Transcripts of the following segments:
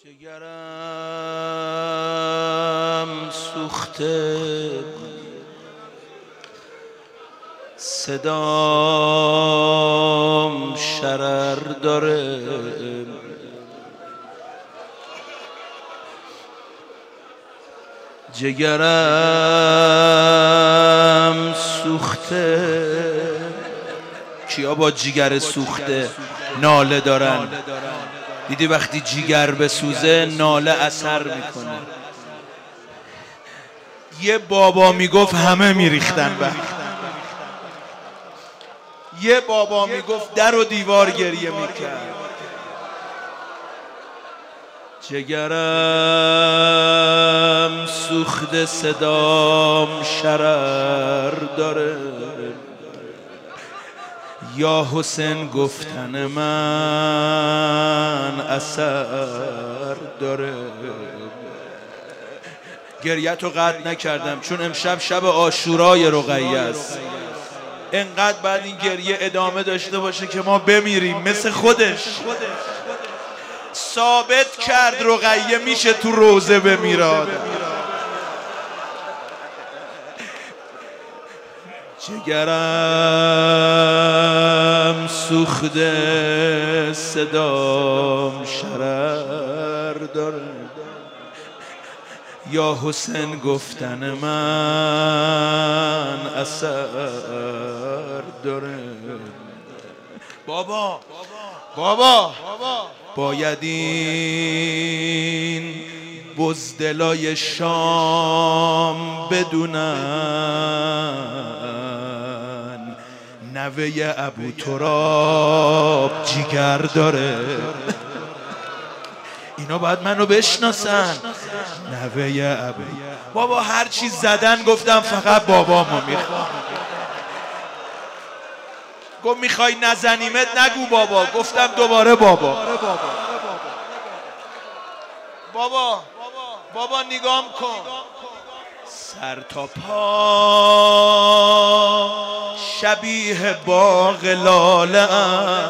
جگرم سوخته صدام شرر داره، جگرم سوخته. کیا با جگر سوخته ناله دارن؟ دیدی وقتی جگر بسوزه ناله اثر میکنه. یه بابا میگفت همه میریختن وقت. یه بابا میگفت در و دیوار گریه میکرد. جگرم سوخته صدام شرر داره، یا حسین گفتن من اثر داره. گریت رو قطع نکردم چون امشب شب عاشورای رقیه است. انقدر بعد این گریه ادامه داشته باشه که ما بمیریم مثل خودش. ثابت کرد رقیه میشه تو روزه بمیراد. جگرم سوخته صدام شرر داره، یا حسین گفتن من اثر داره. بابا باید این بزدلای شام بدونن نوه ابو تراب جیگر داره. اینا باید منو بشناسن. نوه ابو بابا هر چی زدن گفتم فقط بابامو میخوام. گفت میخوای نزنیمت نگو بابا. گفتم دوباره بابا. بابا نگام کن، سر تا پا شبیه باغ لاله ام.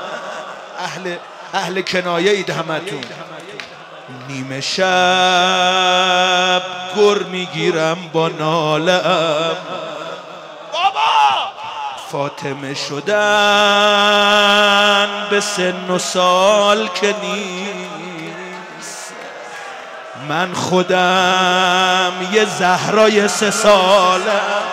اهل کنایه اید همتون. نیمه شب گر میگیرم با ناله ام. فاطمه شدن به سن و سال که نیست، من خودم یه زهرای 3 سالم.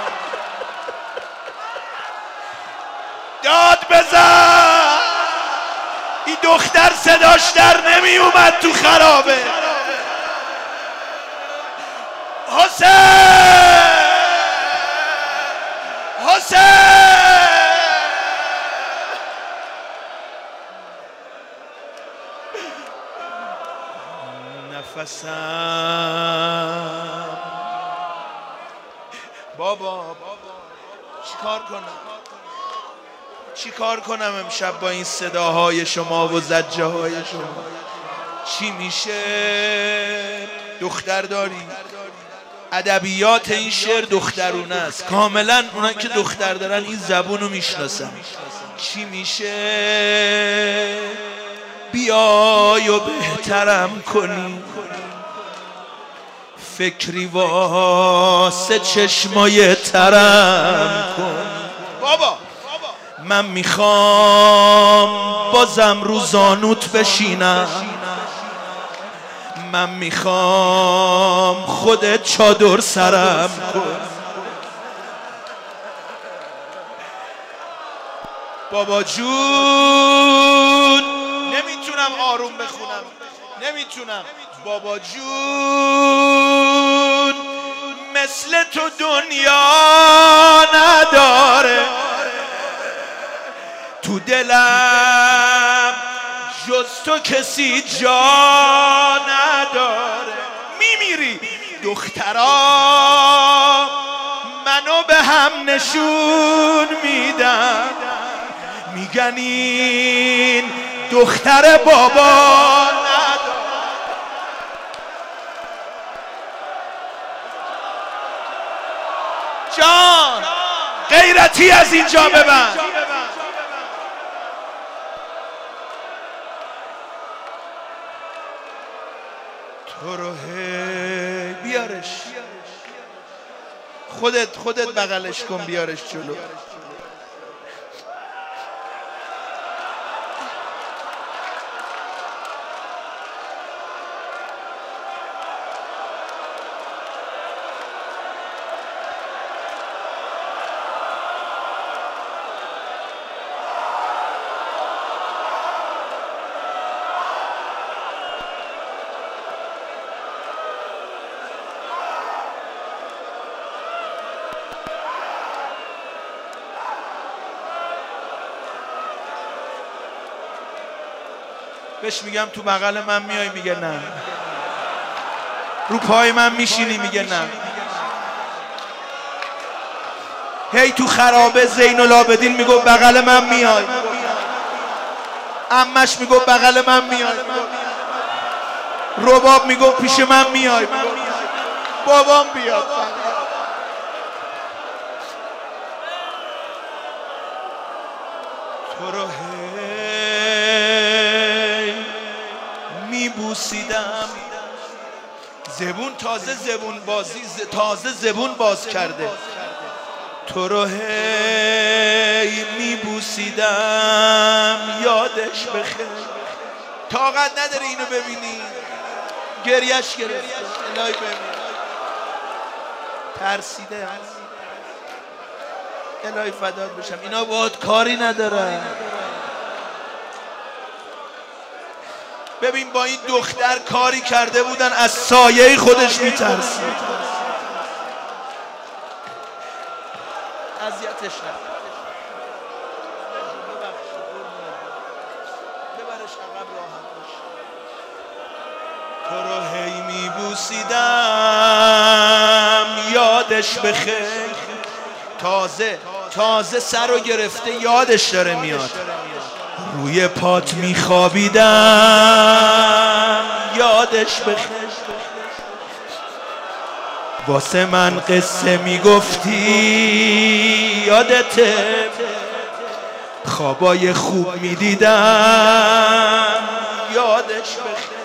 داد بزن، این دختر صداش در نمی اومد تو خرابه. حسین نفسم. بابا چیکار کنم امشب با این صداهای شما و زجه های شما؟ چی میشه؟ دختر داری؟ ادبیات این شعر دخترونه است کاملا. اونا که دختر دارن این زبونو میشناسن. چی میشه؟ بیای و بهترم کنی، فکری واسه چشمای ترم کن. بابا من میخوام بازم رو زانوت بشینم، من میخوام خودت چادر سرم کن. بابا جون نمیتونم آروم بخونم، نمیتونم. بابا جون مثل تو دنیا نداره، تو دلم جز تو کسی جا نداره. میمیری دخترا منو به هم نشون میدن، میگن این دختر بابا نداره. جان غیرتی از اینجا ببند. تو رو بیارش، خودت بغلش کن بیارش جلو. بهش میگم تو بغل من میای، میگه نه. رو پای من میشینی، میگه نه. هی تو خرابه زین العابدین میگو بغل من میای، عمش میگو بغل من میای، رباب میگو پیش من میای، بابام بیاد. تو رو میبوسیدم، زبون تازه زبون بازی تازه زبون باز کرده. تو رو هی میبوسیدم یادش بخیر. طاقت نداره اینو ببینی، گریش گرفت. الهی ببین ترسیده. الهی فدات بشم، اینا باهات کاری ندارن. ببین با این دختر کاری کرده بودن از سایه خودش میترسید. اذیتش نکن، ببرش عقب راحت باش. تو رو هی میبوسیدم یادش بخیر. تازه سر رو گرفته یادش داره میاد. روی پات میخوابیدم یادش بخیر. واسه من قصه میگفتی یادته. خوابای خوب میدیدم یادش بخیر.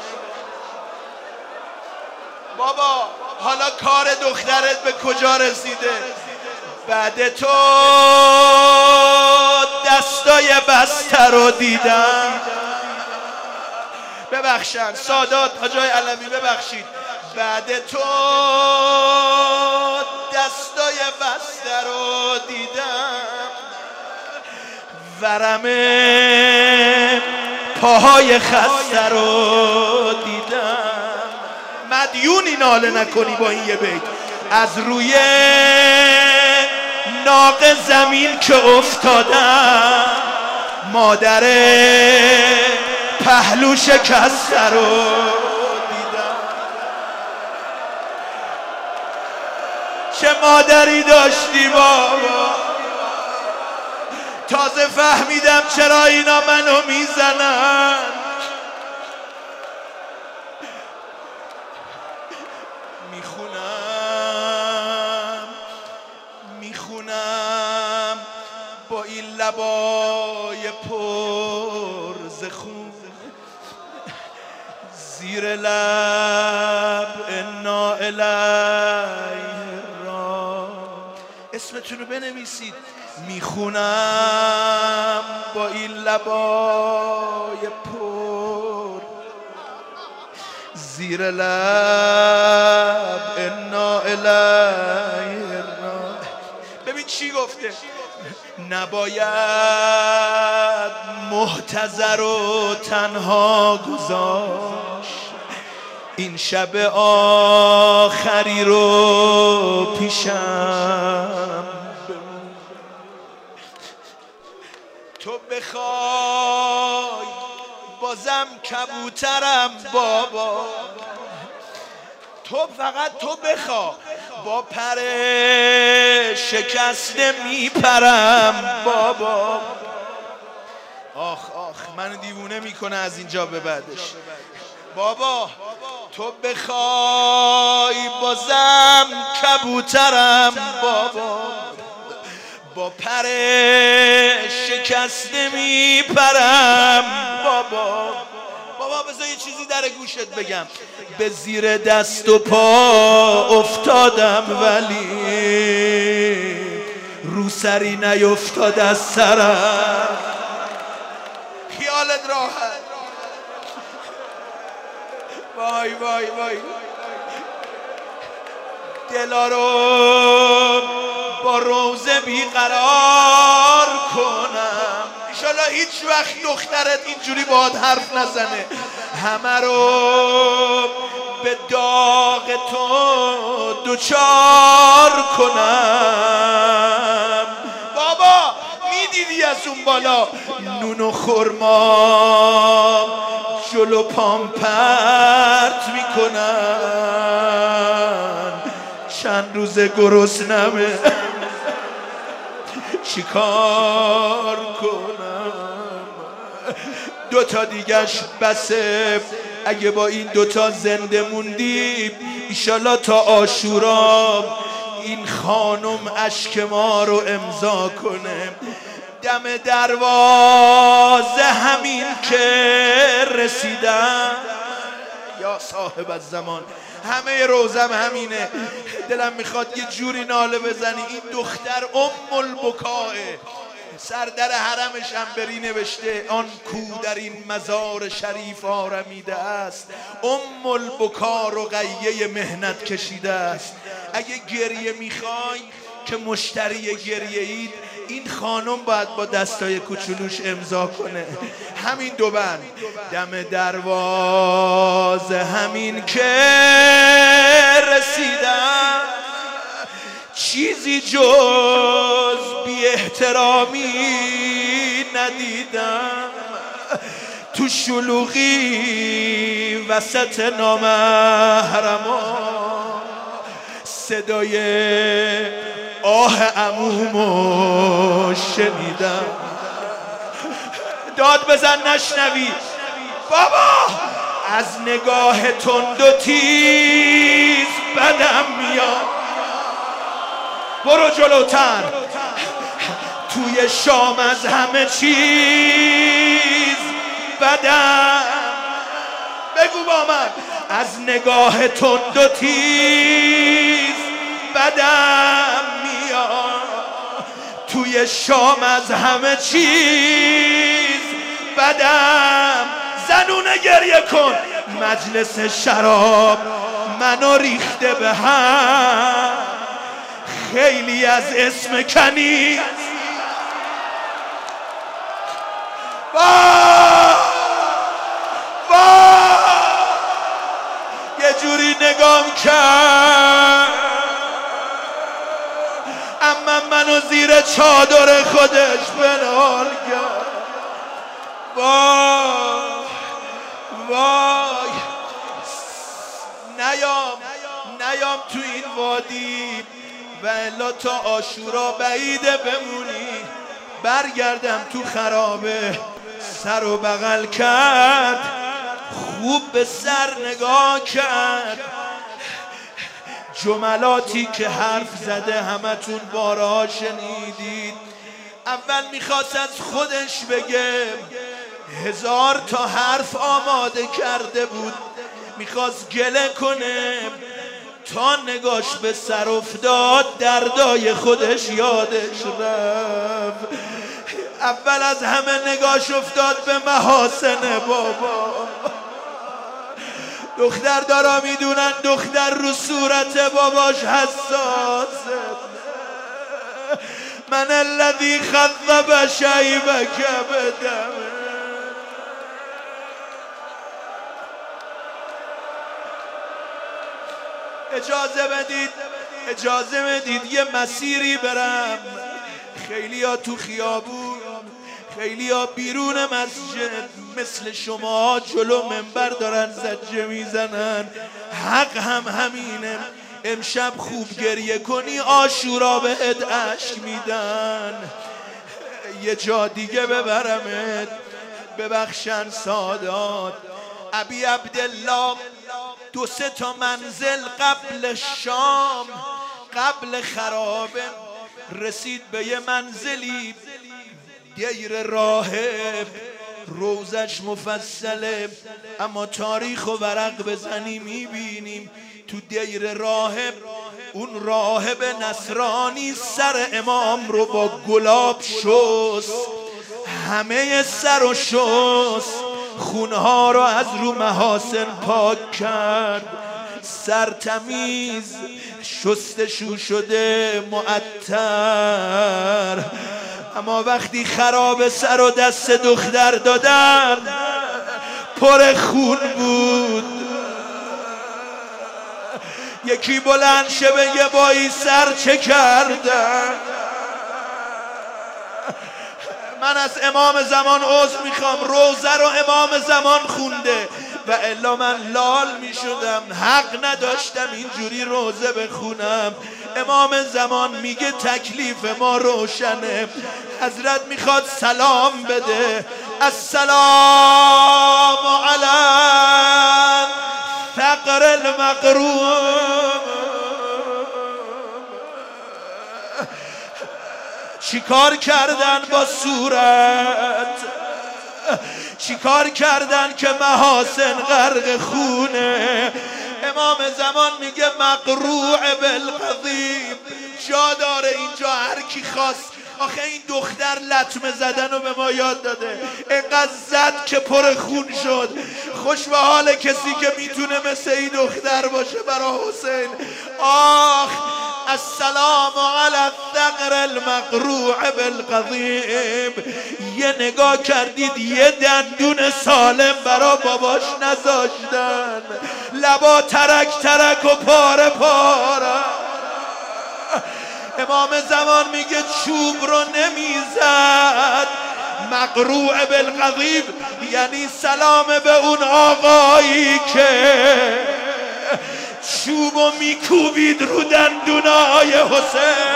بابا حالا کار دخترت به کجا رسیده؟ بعد تو دستای بسته رو دیدم. ببخشن سادات حاجای علمی ببخشید. بعد تو دستای بسته رو دیدم، ورم پاهای خسته رو دیدم. مدیونی ناله نکنی با این یه بیت. از روی ناق زمین که افتادم، مادر پهلو شکسته رو دیدم. چه مادری داشتی بابا. تازه فهمیدم چرا اینا منو میزنن. میخونم با این لبای پر ز خون زیر لب انا الیه را. اسمتون رو بنویسید. میخونم با این لبای پر زیر لب انا الیه را. ببین چی گفته. نباید محتضر و تنها گذاشت، این شب آخری رو پیشم. تو بخوای بازم کبوترم بابا. فقط تو بخوا، با پر شکسته میپرم بابا. آخ من دیوونه میکنه از اینجا به بعدش. بابا تو بخوای بازم کبوترم بابا، با پر شکسته میپرم بابا. بذار یه چیزی در گوشت بگم. به زیر دست و پا افتادم ولی رو سری نیفتاد از سرم. خیالت راحت. وای وای وای. دلا رو با روزه بیقرار کنم، انشالله هیچ وقت دخترت اینجوری باهات حرف نزنه. همه رو به داغ تو دوچار کنم. بابا میدیدی از اون بالا نون و خرما جلو پام پرت میکنن. چند روز گرسنمه چیکار کنم؟ دوتا دیگش بسه. اگه با این دوتا زنده موندیم ایشالا تا عاشورا این خانم اشک ما رو امضا کنه. دم دروازه همین که رسیدم، یا صاحب الزمان، همه روزم همینه. دلم میخواد یه جوری ناله بزنی این دختر ام البکاه. سر در حرمش هم بری نوشته آن کو در این مزار شریف آرمیده است. ام البکا رقیه مهنت کشیده است. اگه گریه میخوای که مشتری گریه اید، این خانم باید با دستای کوچولوش امضا کنه. همین دو بند. دم دروازه همین که رسیدم، چیزی جز بی احترامی ندیدم. تو شلوغی وسط نامحرما صدای آه عمومو شنیدم. داد بزن نشنوی. بابا از نگاه تند و تیز بدم میاد. برو جلوتر. توی شام از همه چیز بدم. بگو با من. از نگاه تند و تیز بدم میاد. توی شام از همه چیز بدم. زنونه گریه کن. مجلس شراب منو ریخته به هم. خیلی از اسم کنی یه جوری نگام کرد اما منو زیر چادر خودش بنال کرد. وای وای. نیام تو این وادی و الا تا عاشورا بعیده بمونی. برگردم تو خرابه. سر و بغل کرد، خوب به سر نگاه کرد. جملاتی که حرف زده همتون بارها شنیدید. اول میخواست از خودش بگه، 1000 تا حرف آماده کرده بود، میخواست گله کنه. تا نگاش به سر افتاد دردای خودش یادش رفت. اول از همه نگاش افتاد به محاسن بابا. دختر دارا میدونن دختر رو صورت باباش حساسه. من الذی خذب شیبک بدمه. اجازه بدید یه مسیری برم. خیلی ها تو خیابون، خیلی ها بیرون مسجد مثل شما جلو منبر دارن زجه میزنن. حق هم همینه. امشب خوب گریه کنی عاشورا بهت اشک میدن. یه جا دیگه ببرمت. ببخشن سادات. ابی عبدالله 2-3 تا منزل قبل شام، قبل خرابه، رسید به یه منزلی. دیر راهب روزش مفصله، اما تاریخ و ورق بزنی میبینیم تو دیر راهب اون راهب نصرانی سر امام رو با گلاب شست، همه سر و شست، خونها رو از رو محاسن پاک کرد، سر تمیز شستشو شده معطر. اما وقتی خراب سر و دست دختر دادن پر خون بود. یکی بلند شه بگه با این سر چه کردن؟ من از امام زمان عذر میخوام، روزه رو امام زمان خونده و الا من لال میشدم، حق نداشتم اینجوری روزه بخونم. امام زمان میگه تکلیف ما روشنه، حضرت میخواد سلام بده، السلام علی ثغر المقروم. چیکار کردن با صورت؟ چیکار کردن که محاسن غرق خونه؟ امام زمان میگه مقروع بالقضیب. جا داره اینجا هر کی خواست. آخه این دختر لطمه زدن رو به ما یاد داده، اینقدر زد که پر خون شد. خوش به حال کسی که میتونه مثل این دختر باشه برای حسین. آخ السلام علی الثغر المقروع بالقضیب. یه نگاه کردید یه دندون سالم برا باباش نذاشتن، لبا ترک ترک و پاره پاره. امام زمان میگه چوب رو نمیزد. مقروع بالقضیب یعنی سلام به اون آقایی که چوبو میکوبید رو دندونای حسین.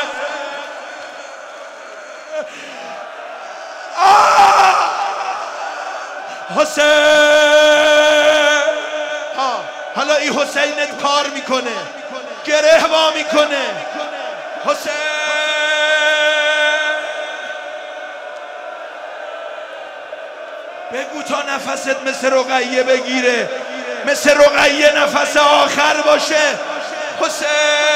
حسین حالا این حسینت کار میکنه، گره وا میکنه. حسین بگو تا نفست مثل رقیه بگیره، مثل رقیه نفس آخر باشه. حسین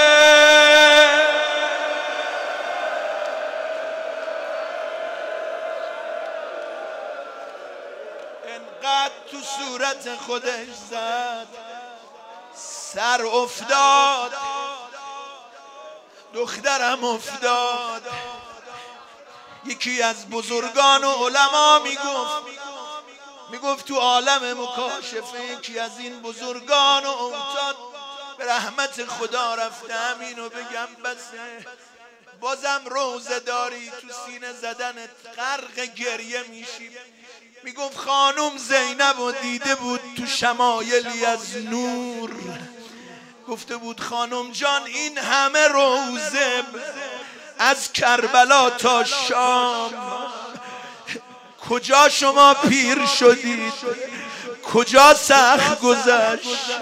انقدر تو صورت خودش زد، سر افتاد، دخترم افتاد. یکی از بزرگان و علما میگفت تو عالم مکاشفه یکی از این بزرگان و اوتاد به رحمت خدا رفتم اینو بگم بسه، بازم روزه داری تو سینه زدنت غرق گریه میشی. میگفت خانم زینب و دیده بود تو شمایلی از نور، گفته بود خانم جان این همه روزه از کربلا تا شام کجا شما پیر شدید؟ کجا سخت گذشت؟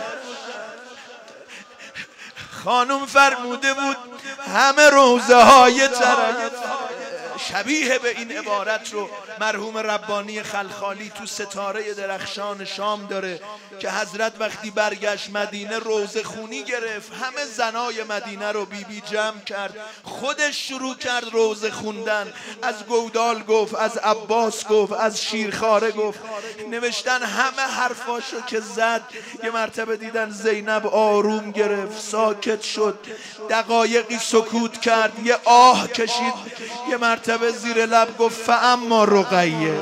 خانم فرموده بود همه روزه های ترک. شبیه به این عبارت رو مرحوم ربانی خلخالی تو ستاره درخشان شام داره که حضرت وقتی برگشت مدینه روزه خونی گرفت، همه زنای مدینه رو بی جمع کرد، خودش شروع کرد روزه خوندن. از گودال گفت، از عباس گفت، از شیرخواره گفت، نوشتن همه حرفاشو که زد. یه مرتبه دیدن زینب آروم گرفت، ساکت شد، دقایقی سکوت کرد، یه آه کشید، یه مرتبه زیر لب گفت فاما رقیه.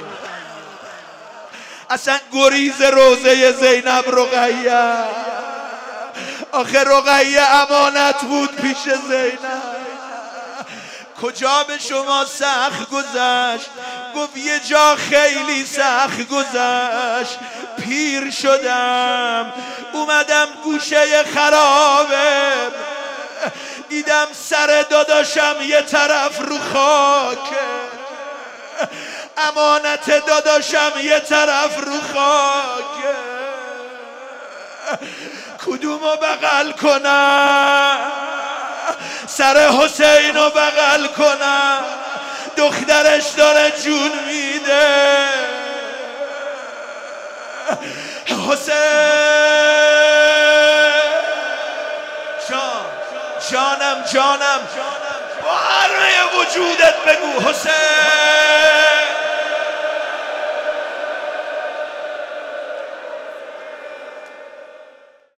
اصلا گریز روزه زینب رقیه. آخه رقیه امانت بود پیش زینب. کجا به شما سخت گذشت؟ گفت یه جا خیلی سخت گذشت، پیر شدم اومدم گوشه خرابه، دیدم سر داداشم یه طرف رو خاکه، امانت داداشم یه طرف رو خاکه، کدومو بغل کنم؟ سر حسین رو بغل کنم، دخترش داره جون میده. حسین جانم با همه وجودت بگو حسین